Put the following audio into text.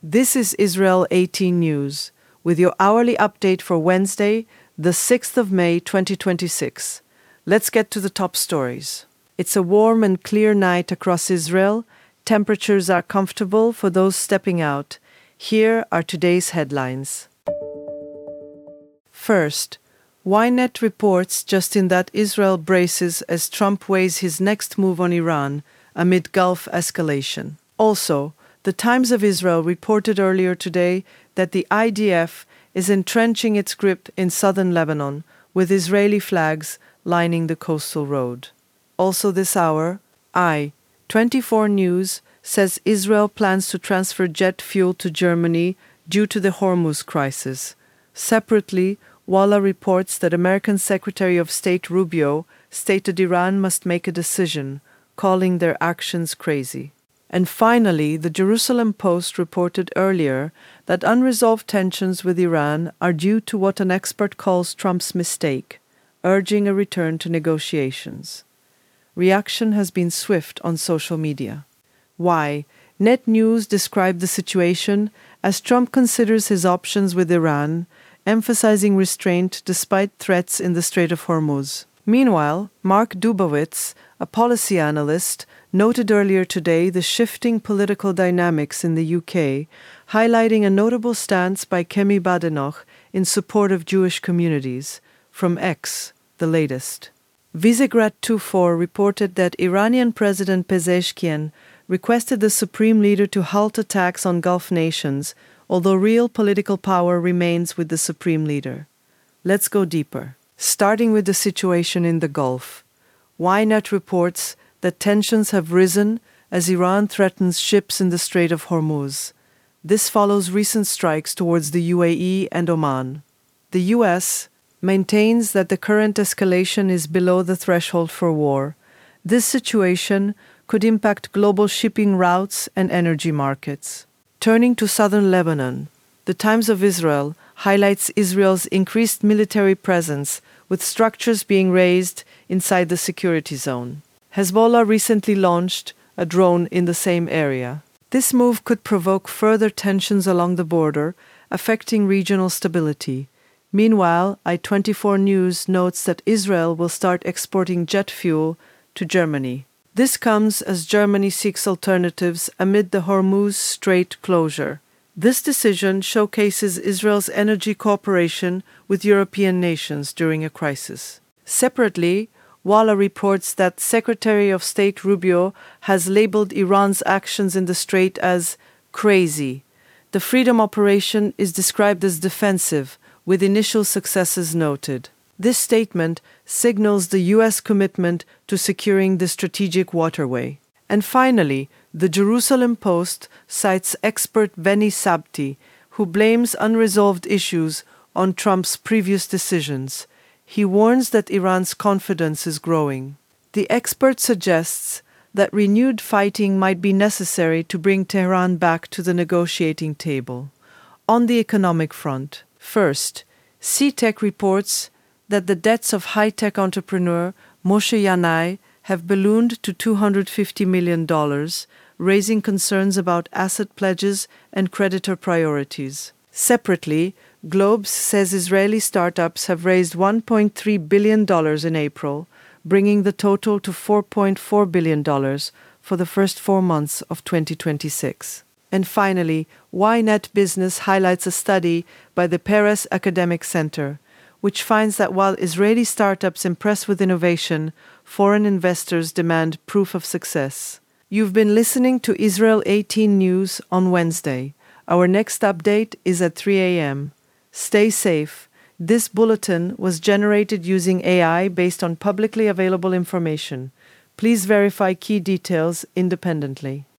This is Israel 18 News, with your hourly update for Wednesday, the 6th of May 2026. Let's get to the top stories. It's a warm and clear night across Israel. Temperatures are comfortable for those stepping out. Here are today's headlines. First, Ynet reports just in that Israel braces as Trump weighs his next move on Iran amid Gulf escalation. Also, The Times of Israel reported earlier today that the IDF is entrenching its grip in southern Lebanon, with Israeli flags lining the coastal road. Also this hour, I24 News says Israel plans to transfer jet fuel to Germany due to the Hormuz crisis. Separately, Walla reports that American Secretary of State Rubio stated Iran must make a decision, calling their actions crazy. And finally, the Jerusalem Post reported earlier that unresolved tensions with Iran are due to what an expert calls Trump's mistake, urging a return to negotiations. Reaction has been swift on social media. Why? Net News described the situation as Trump considers his options with Iran, emphasizing restraint despite threats in the Strait of Hormuz. Meanwhile, Mark Dubowitz, a policy analyst, noted earlier today the shifting political dynamics in the UK, highlighting a notable stance by Kemi Badenoch in support of Jewish communities. From X, the latest. Visegrad 24 reported that Iranian President Pezeshkian requested the supreme leader to halt attacks on Gulf nations, although real political power remains with the supreme leader. Let's go deeper. Starting with the situation in the Gulf. Ynet reports that tensions have risen as Iran threatens ships in the Strait of Hormuz. This follows recent strikes towards the UAE and Oman. The U.S. maintains that the current escalation is below the threshold for war. This situation could impact global shipping routes and energy markets. Turning to southern Lebanon, the Times of Israel highlights Israel's increased military presence, with structures being raised inside the security zone. Hezbollah recently launched a drone in the same area. This move could provoke further tensions along the border, affecting regional stability. Meanwhile, I24 News notes that Israel will start exporting jet fuel to Germany. This comes as Germany seeks alternatives amid the Hormuz Strait closure. This decision showcases Israel's energy cooperation with European nations during a crisis. Separately, Walla reports that Secretary of State Rubio has labeled Iran's actions in the strait as crazy. The Freedom Operation is described as defensive, with initial successes noted. This statement signals the U.S. commitment to securing the strategic waterway. And finally, the Jerusalem Post cites expert Veni Sabti, who blames unresolved issues on Trump's previous decisions. He warns that Iran's confidence is growing. The expert suggests that renewed fighting might be necessary to bring Tehran back to the negotiating table. On the economic front, first, CTEC reports that the debts of high-tech entrepreneur Moshe Yanai have ballooned to $250 million, raising concerns about asset pledges and creditor priorities. Separately, Globes says Israeli startups have raised $1.3 billion in April, bringing the total to $4.4 billion for the first 4 months of 2026. And finally, Ynet Business highlights a study by the Peres Academic Center, which finds that while Israeli startups impress with innovation, foreign investors demand proof of success. You've been listening to Israel 18 News on Wednesday. Our next update is at 3 a.m. Stay safe. This bulletin was generated using AI based on publicly available information. Please verify key details independently.